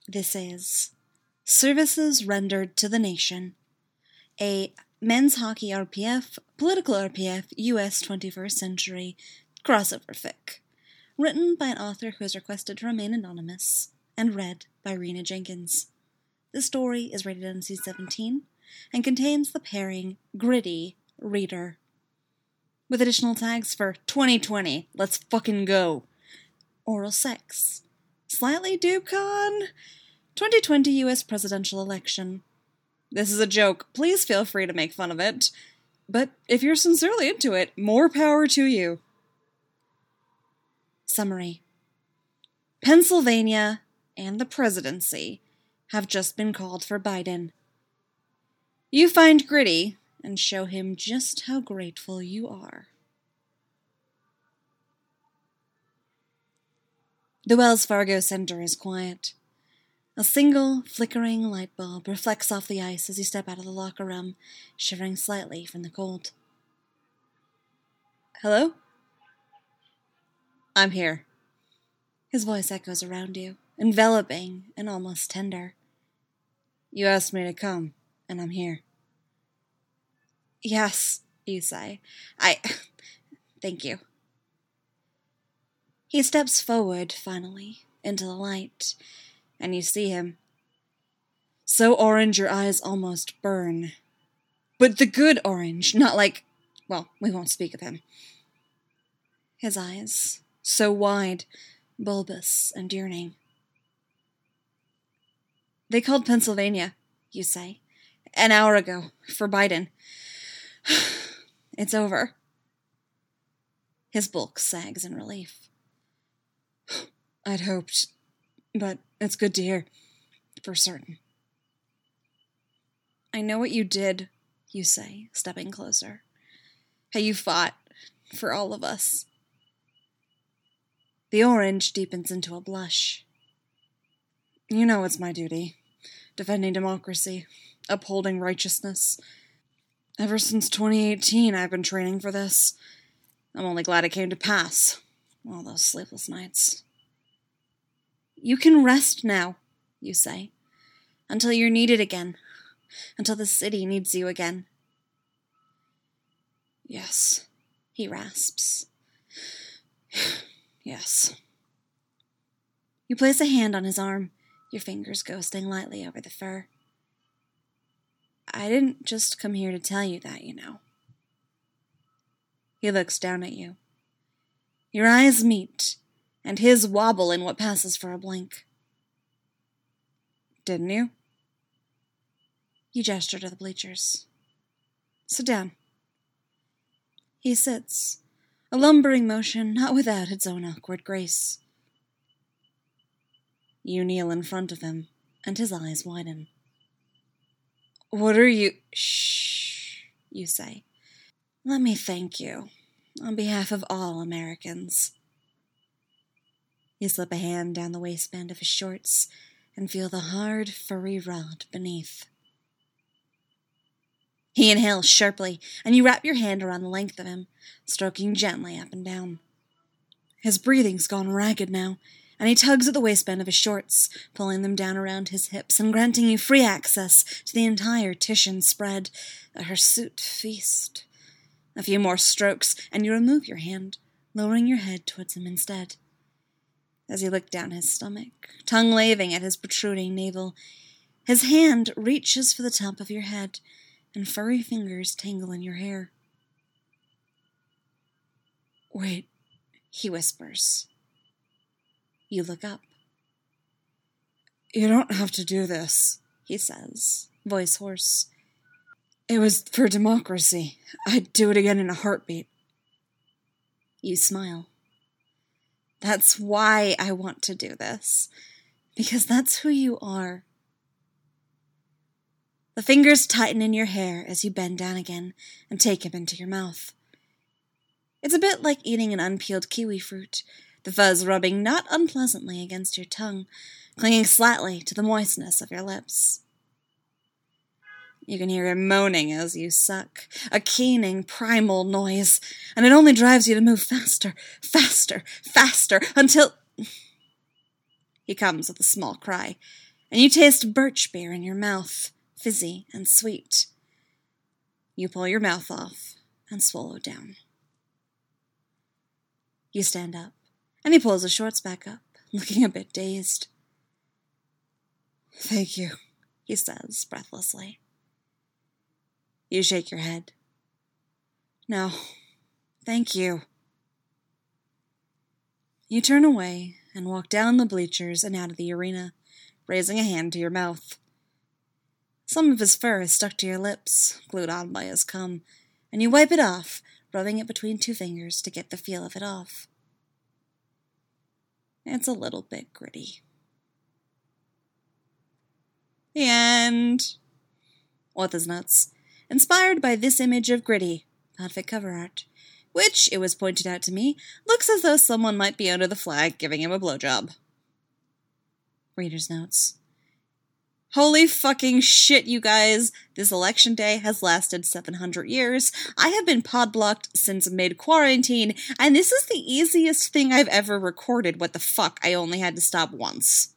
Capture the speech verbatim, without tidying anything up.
This is Services Rendered to the Nation, a men's hockey R P F, political R P F, U S twenty-first century crossover fic, written by an author who has requested to remain anonymous, and read by Rena Jenkins. This story is rated N C seventeen and contains the pairing Gritty Reader, with additional tags for twenty twenty, let's fucking go, oral sex, slightly DubeCon, twenty twenty U S presidential election. This is a joke. Please feel free to make fun of it. But if you're sincerely into it, more power to you. Summary. Pennsylvania and the presidency have just been called for Biden. You find Gritty and show him just how grateful you are. The Wells Fargo Center is quiet. A single, flickering light bulb reflects off the ice as you step out of the locker room, shivering slightly from the cold. Hello? I'm here. His voice echoes around you, enveloping and almost tender. You asked me to come, and I'm here. Yes, you say. I... Thank you. He steps forward, finally, into the light, and you see him. So orange your eyes almost burn. But the good orange, not like... Well, we won't speak of him. His eyes, so wide, bulbous, and yearning. They called Pennsylvania, you say, an hour ago, for Biden. It's over. His bulk sags in relief. I'd hoped, but it's good to hear, for certain. I know what you did, you say, stepping closer. How you fought for all of us. The orange deepens into a blush. You know it's my duty. Defending democracy. Upholding righteousness. Ever since twenty eighteen, I've been training for this. I'm only glad it came to pass. All those sleepless nights. You can rest now, you say, until you're needed again. Until the city needs you again. Yes, he rasps. Yes. You place a hand on his arm, your fingers ghosting lightly over the fur. I didn't just come here to tell you that, you know. He looks down at you. Your eyes meet, and his wobble in what passes for a blink. Didn't you? You gesture to the bleachers. Sit down. He sits, a lumbering motion not without its own awkward grace. You kneel in front of him, and his eyes widen. What are you... Shh, you say. Let me thank you, on behalf of all Americans. You slip a hand down the waistband of his shorts and feel the hard, furry rod beneath. He inhales sharply, and you wrap your hand around the length of him, stroking gently up and down. His breathing's gone ragged now, and he tugs at the waistband of his shorts, pulling them down around his hips and granting you free access to the entire Titian spread, a hirsute feast. A few more strokes, and you remove your hand, lowering your head towards him instead. As you look down his stomach, tongue laving at his protruding navel, his hand reaches for the top of your head, and furry fingers tangle in your hair. Wait, he whispers. You look up. You don't have to do this, he says, voice hoarse. It was for democracy. I'd do it again in a heartbeat. You smile. That's why I want to do this. Because that's who you are. The fingers tighten in your hair as you bend down again and take him into your mouth. It's a bit like eating an unpeeled kiwi fruit, the fuzz rubbing not unpleasantly against your tongue, clinging slightly to the moistness of your lips. You can hear him moaning as you suck, a keening, primal noise, and it only drives you to move faster, faster, faster, until... He comes with a small cry, and you taste birch beer in your mouth, fizzy and sweet. You pull your mouth off and swallow down. You stand up, and he pulls his shorts back up, looking a bit dazed. Thank you, he says breathlessly. You shake your head. No, thank you. You turn away and walk down the bleachers and out of the arena, raising a hand to your mouth. Some of his fur is stuck to your lips, glued on by his cum, and you wipe it off, rubbing it between two fingers to get the feel of it off. It's a little bit gritty. The end. What is nuts? Inspired by this image of Gritty, fanfic cover art, which, it was pointed out to me, looks as though someone might be under the flag giving him a blowjob. Reader's notes. Holy fucking shit, you guys. This election day has lasted seven hundred years. I have been pod-blocked since mid-quarantine, and this is the easiest thing I've ever recorded. What the fuck? I only had to stop once.